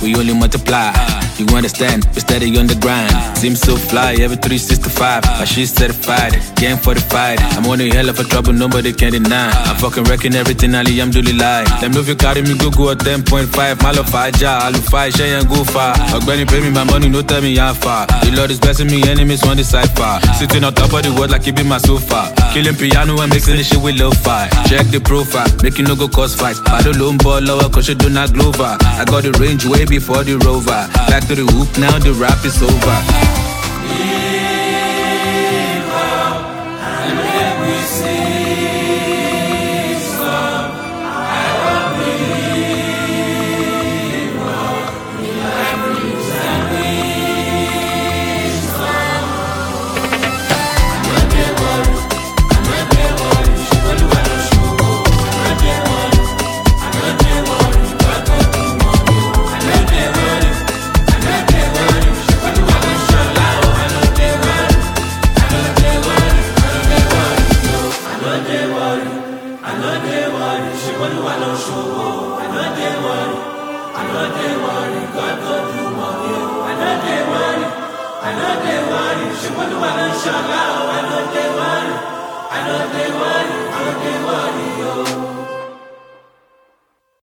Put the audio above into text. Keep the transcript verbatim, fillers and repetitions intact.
we only multiply. You understand? We steady on the grind. Seems so fly, every three sixty-five. My shit certified, game fortified. I'm on a hell of a trouble, nobody can deny. I'm fucking wrecking everything, Ali, I'm doing lie. Them know if you carry me, go go at ten point five. Malo faja, alu fi, shay and go far. Ogbeni pay me my money, no tell me how far. The Lord is blessing me, enemies want the cipher. Sitting on top of the world like he be my sofa. Killing piano and mixing the shit with lo-fi. Check the profile, make you no go cause fight. I don't loan ball lower, cause you do not glover. I got the range way before the rover. Back to the hoop, now the rap is over. I know they worry, she won't do what I